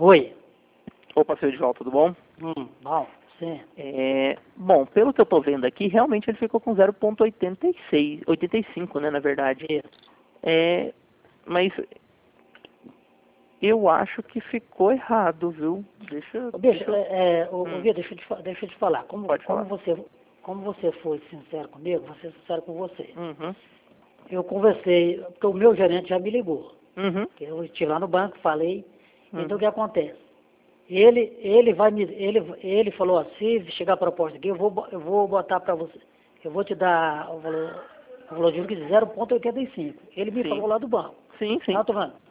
Oi. Opa, seu Edvaldo, tudo bom? Bom, sim. Bom, pelo que eu tô vendo aqui, realmente ele ficou com 0,86, 85, né, na verdade. Isso. Mas eu acho que ficou errado, viu? Deixa Bicho, eu... Vitor, deixa eu te falar. Pode falar. Como você foi sincero comigo, vou ser sincero com você. Uhum. Eu conversei, porque o meu gerente já me ligou. Uhum. Eu estive lá no banco, falei. Uhum. Então o que acontece? Ele falou assim, se chegar a proposta aqui, eu vou botar para você. Eu vou te dar o valor de juros de 0,85. Ele me Sim. falou lá do banco. Sim. Não, tô vendo.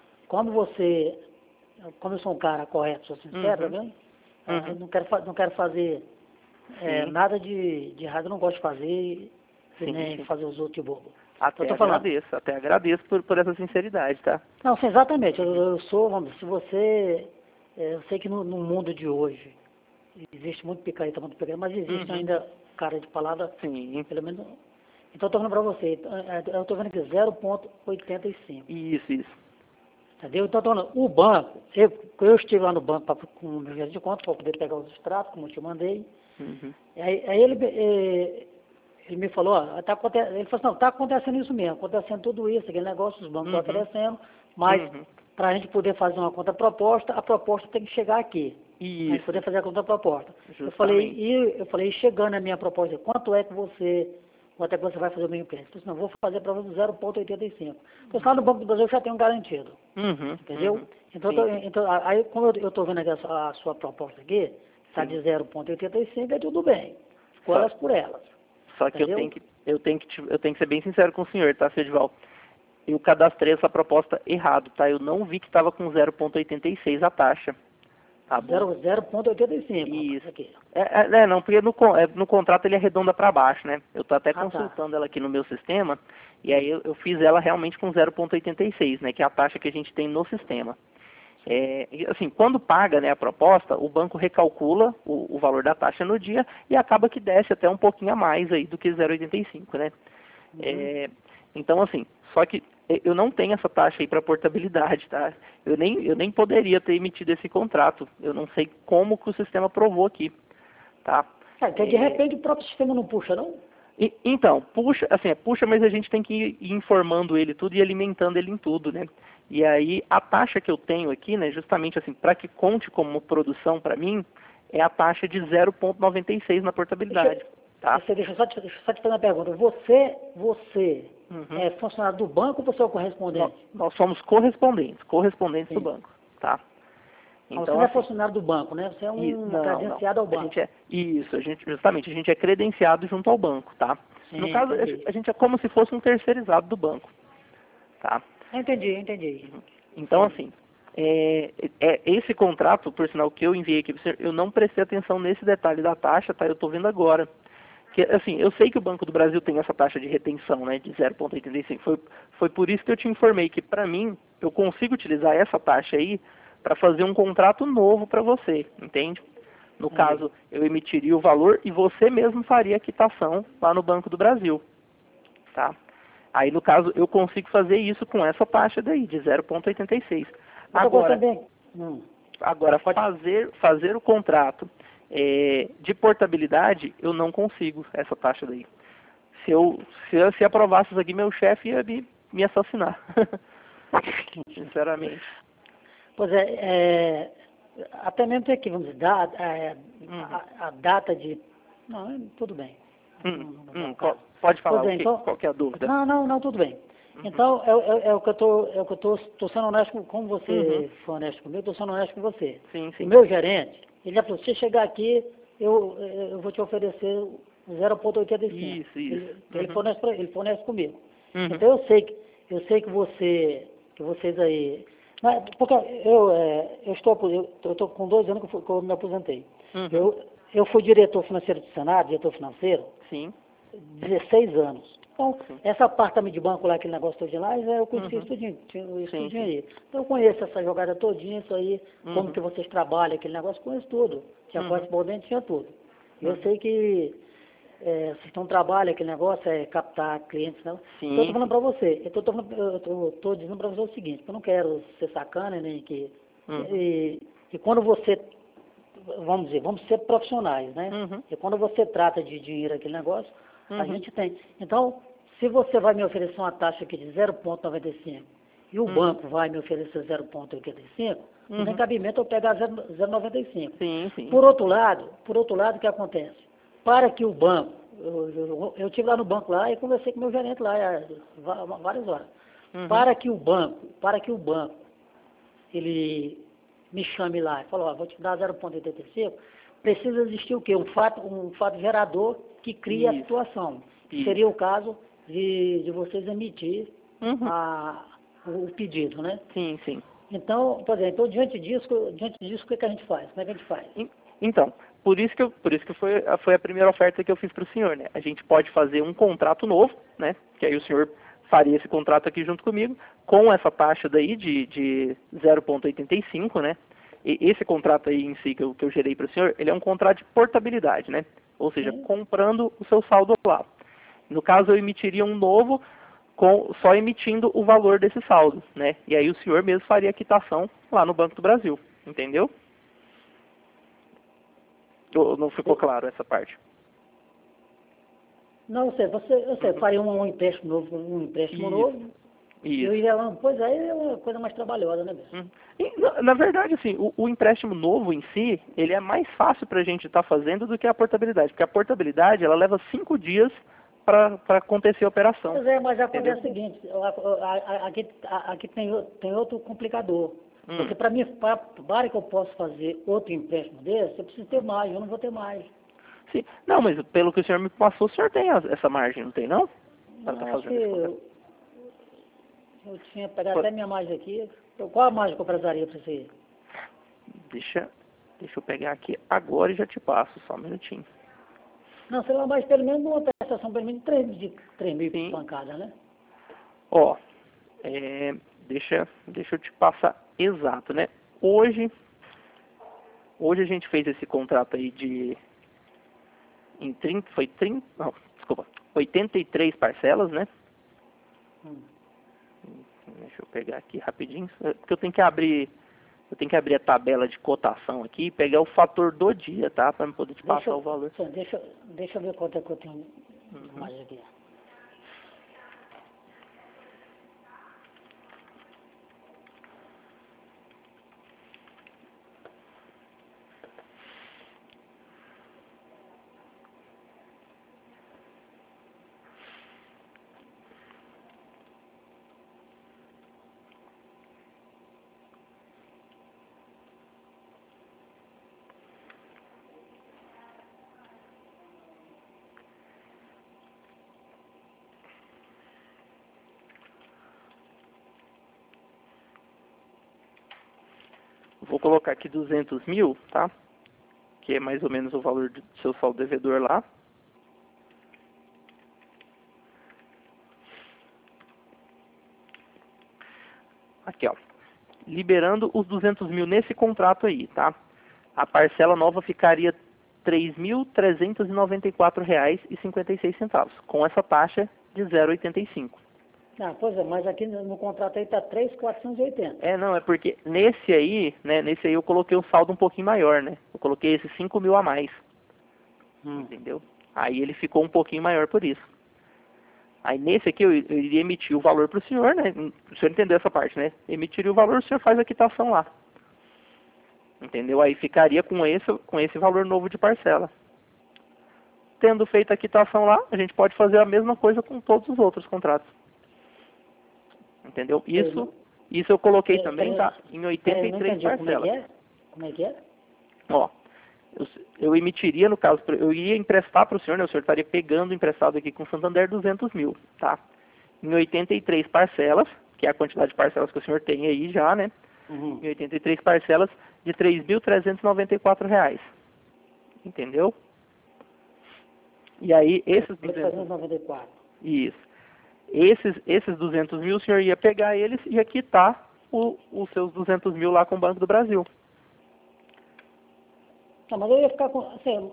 Como eu sou um cara correto, sou sincero, tá vendo? Não quero fazer nada de errado, eu não gosto de fazer e nem fazer os outros de bobo. Até agradeço por essa sinceridade, tá? Não, sim, exatamente. Eu sou, vamos dizer, se você... eu sei que no mundo de hoje existe muito picareta, mas existe ainda cara de palavra, Sim. pelo menos... Então eu tô falando pra você, eu tô vendo aqui 0,85. Isso. Entendeu? Então, o banco, eu estive lá no banco com o meu gerente de conta para poder pegar os extratos, como eu te mandei. Aí ele me falou, ele falou assim, não, está acontecendo isso mesmo, acontecendo tudo isso, aquele negócio, os bancos estão oferecendo, mas para a gente poder fazer uma contraproposta, a proposta tem que chegar aqui. Isso. A gente poder fazer a contraproposta. Justamente. Eu falei, chegando a minha proposta, quanto é que você vai fazer o meu empréstimo? Eu disse, não, vou fazer para você 0,85. Porque lá no Banco do Brasil eu já tenho garantido. Entendeu? Então, aí como eu estou vendo aqui a sua proposta aqui, está de 0,85, é tudo bem. Ficou elas por elas. Só que eu tenho que ser bem sincero com o senhor, tá, seu Edvaldo? Eu cadastrei essa proposta errado, tá? Eu não vi que estava com 0,86 a taxa. Tá bom? 0,85. Isso. Aqui. Não, porque no contrato ele arredonda para baixo, né? Eu tô até consultando ela aqui no meu sistema, e aí eu fiz ela realmente com 0,86, né? Que é a taxa que a gente tem no sistema. Assim, quando paga, né, a proposta, o banco recalcula o valor da taxa no dia e acaba que desce até um pouquinho a mais aí do que 0,85, né? Então, assim, só que eu não tenho essa taxa aí para portabilidade, tá? Eu nem poderia ter emitido esse contrato. Eu não sei como que o sistema aprovou aqui, tá? Porque de repente o próprio sistema não puxa, não? Então, puxa, mas a gente tem que ir informando ele tudo e alimentando ele em tudo, né? E aí, a taxa que eu tenho aqui, né, justamente assim, para que conte como produção para mim, é a taxa de 0,96 na portabilidade, tá? Deixa eu só te fazer uma pergunta. Você é funcionário do banco ou você é o correspondente? Nós somos correspondentes do banco, tá? Então, você não é funcionário do banco, né? Você é credenciado ao banco. A gente é credenciado junto ao banco, tá? Sim, No caso, entendi. a gente é como se fosse um terceirizado do banco, tá? Entendi. Então, assim, esse contrato, por sinal, que eu enviei aqui, eu não prestei atenção nesse detalhe da taxa, tá? Eu tô vendo agora. Que, assim, eu sei que o Banco do Brasil tem essa taxa de retenção, né, de 0,85. Foi por isso que eu te informei que, para mim, eu consigo utilizar essa taxa aí para fazer um contrato novo para você, entende? No caso, eu emitiria o valor e você mesmo faria a quitação lá no Banco do Brasil, tá? Aí, no caso, eu consigo fazer isso com essa taxa daí, de 0,86. Agora, fazer o contrato de portabilidade, eu não consigo essa taxa daí. Se aprovasse isso aqui, meu chefe ia me assassinar. Sinceramente. Pois até mesmo tem aqui, vamos dizer, a data de... Não, tudo bem. Pode falar, qual que é a dúvida? Não, tudo bem. Então, é o que eu tô sendo honesto como você foi honesto comigo, eu tô sendo honesto com você. Sim. O meu gerente, ele já falou, se chegar aqui, eu vou te oferecer 0,85. Isso. Ele foi honesto comigo. Então, eu sei que vocês aí... Porque eu estou com 2 anos que eu me aposentei. Eu fui diretor financeiro do Senado, diretor financeiro, 16 anos. Então, essa parte de banco lá, aquele negócio todinho lá, eu conheci isso tudinho aí. Então, eu conheço essa jogada todinha, isso aí, como que vocês trabalham, aquele negócio, conheço tudo. Tinha correspondente, tinha tudo. Eu sei que vocês não trabalham, aquele negócio é captar clientes, não. Então, eu tô falando pra você, eu tô dizendo pra você o seguinte, eu não quero ser sacana, nem que... E quando você, vamos dizer, vamos ser profissionais, né? E quando você trata de dinheiro, aquele negócio, a gente tem. Então, se você vai me oferecer uma taxa aqui de 0,95 e o banco vai me oferecer 0,85, não tem cabimento eu pegar 0,95. Sim, sim. Por outro lado, o que acontece? Para que o banco, eu estive lá no banco lá e conversei com o meu gerente lá várias horas. Para que o banco, ele me chame lá e falou, ó, vou te dar 0,85, precisa existir o quê? Um fato gerador que cria a situação. Que seria o caso de vocês emitir o pedido, né? Sim, sim. Então, por exemplo, diante disso, o que a gente faz? Como é que a gente faz? Então, por isso que foi a primeira oferta que eu fiz para o senhor, né? A gente pode fazer um contrato novo, né? Que aí o senhor faria esse contrato aqui junto comigo, com essa taxa daí de 0,85, né? E esse contrato aí em si que eu gerei para o senhor, ele é um contrato de portabilidade, né? Ou seja, comprando o seu saldo lá. No caso, eu emitiria um novo, só emitindo o valor desse saldo, né? E aí o senhor mesmo faria a quitação lá no Banco do Brasil, entendeu? Ou não ficou claro essa parte? Não, você faria um empréstimo novo, Isso. eu iria lá, pois aí é uma coisa mais trabalhosa, né, Beto? E, na verdade, assim, o empréstimo novo em si, ele é mais fácil para a gente estar fazendo do que a portabilidade, porque a portabilidade, ela leva 5 dias para acontecer a operação. Pois é, mas acontece o seguinte, aqui tem outro complicador. Porque para que eu possa fazer outro empréstimo desse, eu preciso ter mais, eu não vou ter mais. Sim. Não, mas pelo que o senhor me passou, o senhor tem essa margem, não tem não? Para estar Acho fazendo esse contrato. que eu tinha pegado até minha margem aqui. Qual a margem que eu precisaria para você? Deixa eu pegar aqui agora e já te passo, só um minutinho. Não, sei lá, mas pelo menos uma prestação pelo menos de 3 mil Sim. pancadas, né? Ó, deixa eu te passar exato, né? Hoje a gente fez esse contrato aí em 83 parcelas, né? Deixa eu pegar aqui rapidinho, porque eu tenho que abrir a tabela de cotação aqui e pegar o fator do dia, tá? Para poder te passar o valor. Deixa eu ver quanto é que eu tenho mais aqui. Vou colocar aqui 200 mil, tá? Que é mais ou menos o valor do seu saldo devedor lá. Aqui, ó. Liberando os 200 mil nesse contrato aí, tá? A parcela nova ficaria R$ 3.394,56, com essa taxa de 0,85. Ah, pois é, mas aqui no contrato aí está 3.480. Não, é porque nesse aí eu coloquei o saldo um pouquinho maior, né? Eu coloquei esses 5 mil a mais. Entendeu? Aí ele ficou um pouquinho maior por isso. Aí nesse aqui eu iria emitir o valor para o senhor, né? O senhor entendeu essa parte, né? Emitiria o valor, o senhor faz a quitação lá. Entendeu? Aí ficaria com esse valor novo de parcela. Tendo feito a quitação lá, a gente pode fazer a mesma coisa com todos os outros contratos. Entendeu? Isso eu coloquei também, tá? Em 83 parcelas. Como é que é? Ó, eu emitiria, no caso, eu iria emprestar para o senhor, né? O senhor estaria pegando emprestado aqui com o Santander 200 mil, tá? Em 83 parcelas, que é a quantidade de parcelas que o senhor tem aí já, né? Em 83 parcelas de R$ 3.394. Entendeu? E aí, esses 394. Isso. Esses 200 mil, o senhor ia pegar eles e ia quitar os seus 200 mil lá com o Banco do Brasil. Não, mas eu ia ficar com... Assim,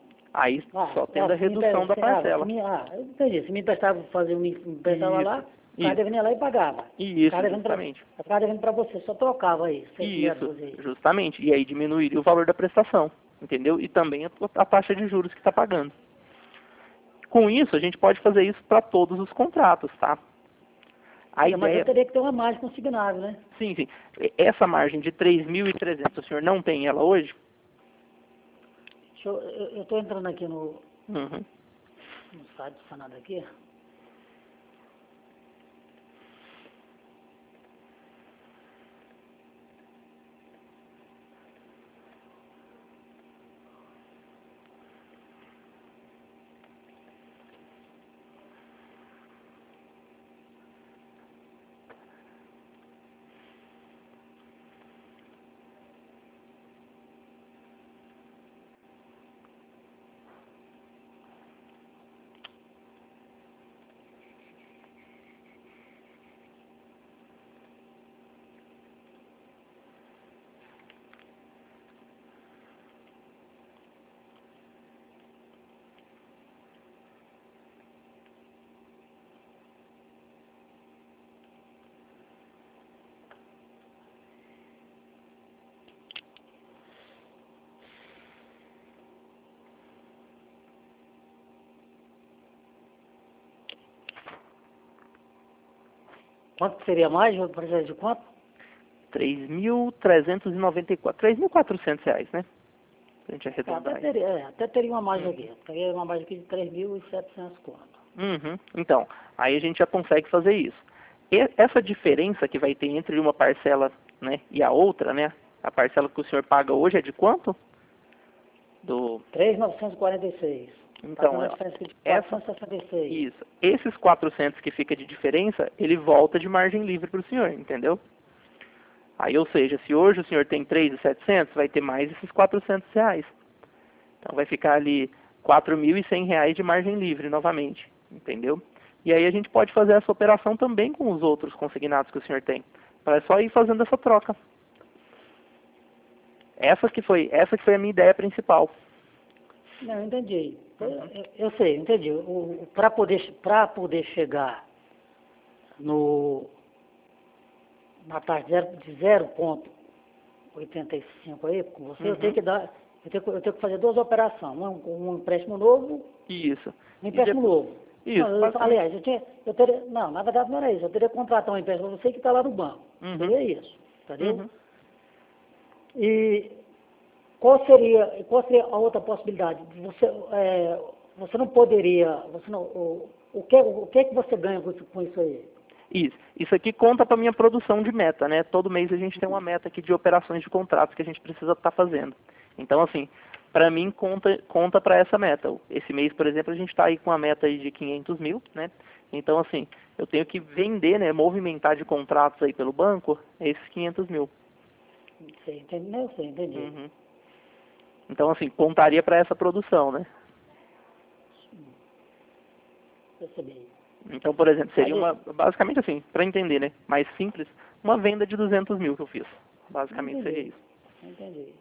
aí só tendo a redução da parcela. eu entendi. Se me emprestava, me emprestava lá, O cara devia ir lá e pagava. Isso, justamente. O cara devendo para você, só trocava aí. Isso, justamente. E aí diminuiria o valor da prestação, entendeu? E também a taxa de juros que está pagando. Com isso, a gente pode fazer isso para todos os contratos, tá? Mas eu teria que ter uma margem consignável, né? Sim, sim. Essa margem de 3.300, o senhor não tem ela hoje? Eu estou entrando aqui no site do Senado aqui. Quanto que seria mais? Precisa de quanto? 3.394, R$ 3.400, né? Pra gente arredondar. Até teria uma margem aqui. Teria uma margem aqui de 3.700 conto. Então, aí a gente já consegue fazer isso. Essa diferença que vai ter entre uma parcela, né, e a outra, né? A parcela que o senhor paga hoje é de quanto? 3.946. Então, isso. Esses 400 que fica de diferença, ele volta de margem livre para o senhor, entendeu? Aí, ou seja, se hoje o senhor tem 3.700, vai ter mais esses R$ 400. Então, vai ficar ali R$ 4.100 de margem livre novamente, entendeu? E aí a gente pode fazer essa operação também com os outros consignados que o senhor tem. É só ir fazendo essa troca. Essa que foi a minha ideia principal. Não, entendi. Eu sei, entendi. Para poder chegar na taxa de 0,85 aí, com você, eu tenho que fazer duas operações. Um empréstimo novo. Isso. Um empréstimo novo. Isso. Aliás, na verdade não era isso. Eu teria que contratar um empréstimo você que está lá no banco. Seria isso. Entendeu? E qual seria a outra possibilidade? Você não poderia. O que é que você ganha com isso aí? Isso aqui conta para minha produção de meta, né? Todo mês a gente tem uma meta aqui de operações de contratos que a gente precisa estar fazendo. Então, assim, para mim conta para essa meta. Esse mês, por exemplo, a gente está aí com uma meta aí de 500 mil, né? Então, assim, eu tenho que vender, né? Movimentar de contratos aí pelo banco esses 500 mil. Você entendeu? Você entendi. Então, assim, contaria para essa produção, né? Percebi. Então, por exemplo, seria basicamente assim, para entender, né? Mais simples, uma venda de 200 mil que eu fiz. Basicamente seria isso. Entendi.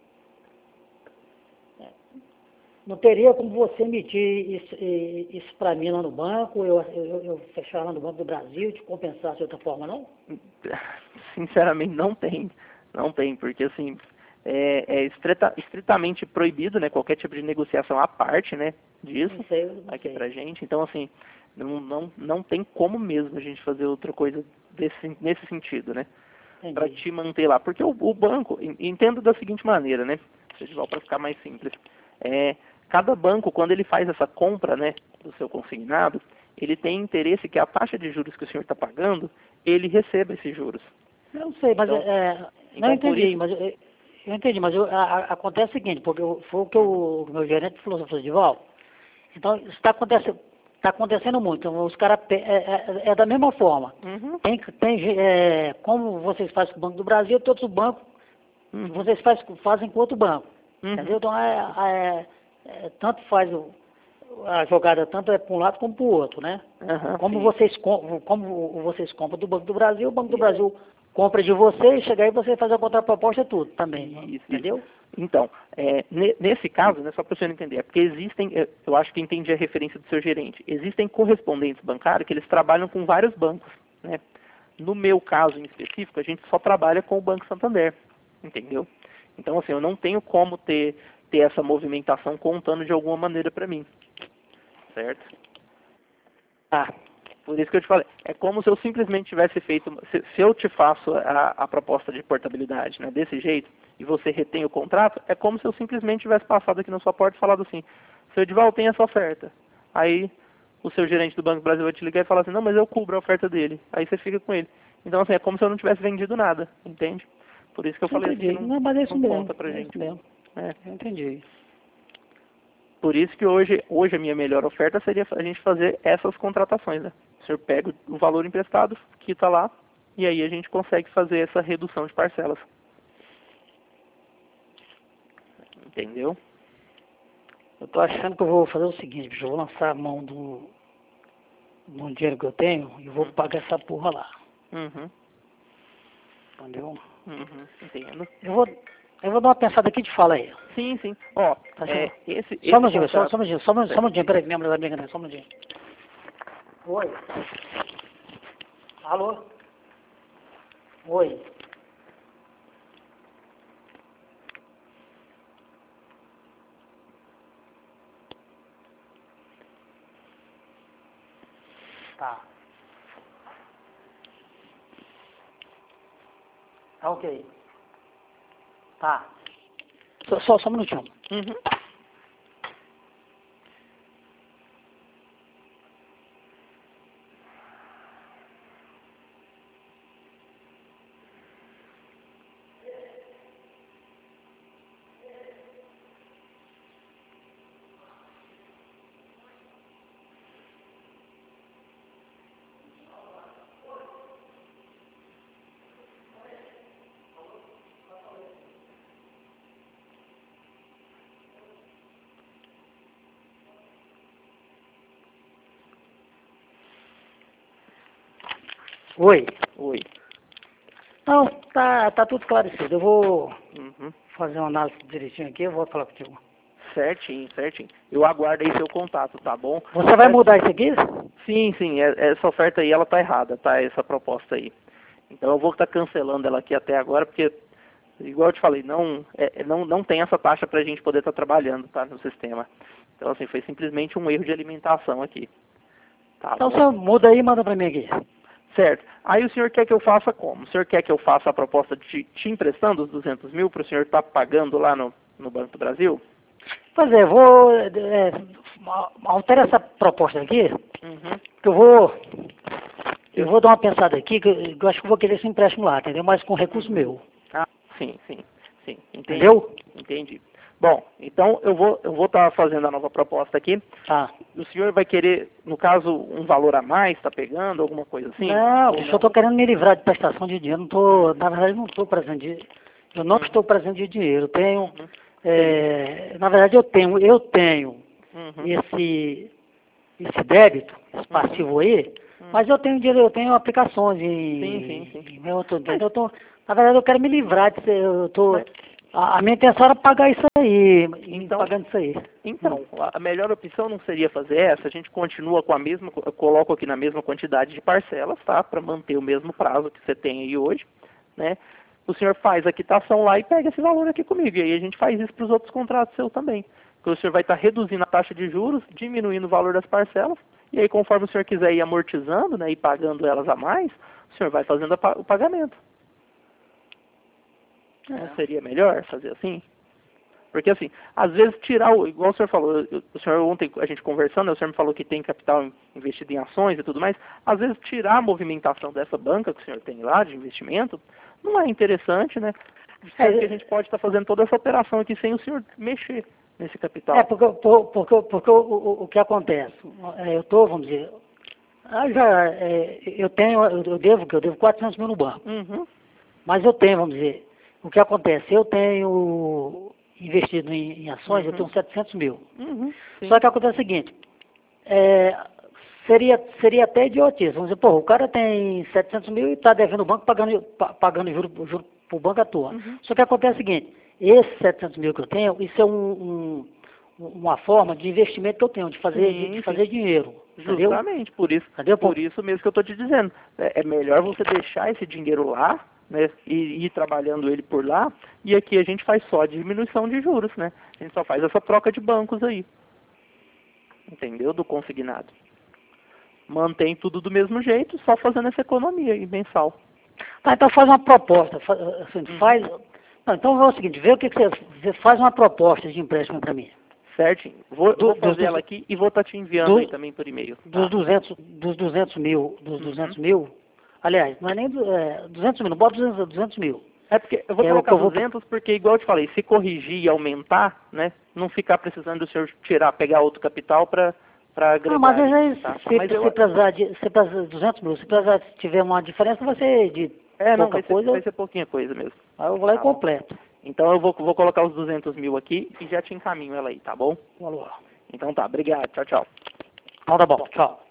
Não teria como você emitir isso para mim lá no banco, eu fechar lá no Banco do Brasil, te compensar de outra forma, não? Sinceramente, não tem. Não tem, porque assim, é estritamente proibido, né? Qualquer tipo de negociação à parte, né? Disso, não sei. Aqui pra gente. Então, assim, não tem como mesmo a gente fazer outra coisa nesse sentido, né? Para te manter lá. Porque o banco, entendo da seguinte maneira, né? Para ficar mais simples. Cada banco, quando ele faz essa compra, né, do seu consignado, ele tem interesse que a taxa de juros que o senhor está pagando, ele receba esses juros. Eu não sei, mas não entendi, mas eu entendi, mas acontece o seguinte, porque foi o que o meu gerente falou, Dival. Então, isso está acontecendo muito. Então, os caras é da mesma forma. Como vocês fazem com o Banco do Brasil, todos os bancos vocês fazem com outro banco. Entendeu? Então tanto faz a jogada tanto para um lado como para o outro, né? Como vocês compram do Banco do Brasil, o Banco do Brasil compra de você e chega aí você faz a contraproposta tudo também. Entendeu? Então, nesse caso, né, só para o senhor entender, é porque existem, eu acho que entendi a referência do seu gerente, existem correspondentes bancários que eles trabalham com vários bancos. né? No meu caso em específico, a gente só trabalha com o Banco Santander, entendeu? Então, assim, eu não tenho como ter essa movimentação contando de alguma maneira para mim, certo? Por isso que eu te falei, é como se eu simplesmente tivesse feito, se eu te faço a proposta de portabilidade, né, desse jeito, e você retém o contrato, é como se eu simplesmente tivesse passado aqui na sua porta e falado assim, seu Edivaldo, tem essa oferta. Aí o seu gerente do Banco do Brasil vai te ligar e falar assim, não, mas eu cubro a oferta dele. Aí você fica com ele. Então, assim, é como se eu não tivesse vendido nada, entende? Por isso que eu falei Entendi. assim, Não, mas é isso não mesmo. conta pra É gente. isso mesmo. É. Eu entendi. Por isso que hoje a minha melhor oferta seria a gente fazer essas contratações, né? O senhor pega o valor emprestado, quita lá, e aí a gente consegue fazer essa redução de parcelas. Entendeu? Eu tô achando que eu vou fazer o seguinte, bicho, eu vou lançar a mão do dinheiro que eu tenho e vou pagar essa porra lá. Uhum. Entendeu? Uhum. Entendo. Eu vou dar uma pensada aqui e te fala aí. Sim, sim. Ó, Tá esse só um minutinho, contrato... só um minutinho, só um minutinho, peraí, minha mulher vai me enganar, só um minutinho. Oi. Alô? Oi. Tá. Tá ok. Tá. Só um minutinho. Uhum. Oi. Oi. Não, tá tudo esclarecido. Eu vou Uhum. fazer uma análise direitinho aqui, eu vou falar contigo. Certinho, certinho. Eu aguardo aí seu contato, tá bom? Você vai mudar isso aqui? Sim, sim. Essa oferta aí, ela tá errada, tá? Essa proposta aí. Então eu vou estar cancelando ela aqui até agora, porque, igual eu te falei, não tem essa taxa pra gente poder estar trabalhando, tá? No sistema. Então, assim, foi simplesmente um erro de alimentação aqui. Tá Então bom? você muda aí e manda pra mim aqui. Certo. Aí o senhor quer que eu faça como? O senhor quer que eu faça a proposta de te emprestando os 200 mil para o senhor estar pagando lá no Banco do Brasil? Pois é, altera essa proposta aqui, Uhum. que eu vou dar uma pensada aqui, que eu acho que eu vou querer esse empréstimo lá, entendeu? Mas com recurso meu, Ah, sim. Entendi. entendeu? Entendi. Bom, então eu vou estar fazendo a nova proposta aqui. Tá. O senhor vai querer, no caso, um valor a mais, está pegando, alguma coisa assim? Não, Ou eu só tô querendo me livrar de prestação de dinheiro, na verdade não estou precisando de, eu não estou precisando de dinheiro, eu tenho, na verdade eu tenho Uhum. esse débito, esse passivo aí, mas eu tenho dinheiro, eu tenho aplicações Sim. na verdade eu quero me livrar disso, Mas- a minha intenção era pagar isso aí, Então- pagando isso aí. Então, a melhor opção não seria fazer essa, a gente continua com a mesma, eu coloco aqui na mesma quantidade de parcelas, tá? Para manter o mesmo prazo que você tem aí hoje, né? O senhor faz a quitação lá e pega esse valor aqui comigo, e aí a gente faz isso para os outros contratos seus também. Porque o senhor vai estar reduzindo a taxa de juros, diminuindo o valor das parcelas, e aí conforme o senhor quiser ir amortizando, né, e pagando elas a mais, o senhor vai fazendo o pagamento. Não seria melhor fazer assim? Porque assim, às vezes tirar igual o senhor falou, o senhor ontem, a gente conversando, o senhor me falou que tem capital investido em ações e tudo mais, às vezes tirar a movimentação dessa banca que o senhor tem lá de investimento, não é interessante, né? Sendo que a gente pode estar fazendo toda essa operação aqui sem o senhor mexer nesse capital. Porque o que acontece, vamos dizer, eu devo 400 mil no banco, Uhum. mas vamos dizer, o que acontece, eu tenho investido em ações, eu tenho 700 mil. Uhum. Só que acontece o seguinte, seria até idiotice, vamos dizer, o cara tem 700 mil e está devendo o banco, pagando juro para o banco à toa. Só que acontece o seguinte, esses 700 mil que eu tenho, isso é uma forma de investimento que eu tenho, de fazer dinheiro. Entendeu? Justamente, por isso, Entendeu? por isso mesmo que eu estou te dizendo. É melhor você deixar esse dinheiro lá, né, e ir trabalhando ele por lá, e aqui a gente faz só a diminuição de juros, né? A gente só faz essa troca de bancos aí. Entendeu? Do consignado. Mantém tudo do mesmo jeito, só fazendo essa economia aí, mensal. Tá, então faz uma proposta. Assim, faz... Não, então é o seguinte, vê o que você faz uma proposta de empréstimo para mim. Certinho. Vou fazer ela aqui e vou estar te enviando aí também por e-mail. Dos 200 mil, aliás, não é nem 200 mil, não bota 200 mil. É porque eu vou colocar 200 porque, igual eu te falei, se corrigir e aumentar, né, não ficar precisando do senhor pegar outro capital para agregar. Não, mas aí, tá? se precisar de 200 mil, se precisar, tiver uma diferença, vai ser de pouca coisa. Vai ser pouquinha coisa mesmo. Aí eu vou lá e completo. Então eu vou colocar os 200 mil aqui e já te encaminho ela aí, tá bom? Valor. Então tá, obrigado, tchau, tchau. Então tá bom, tchau.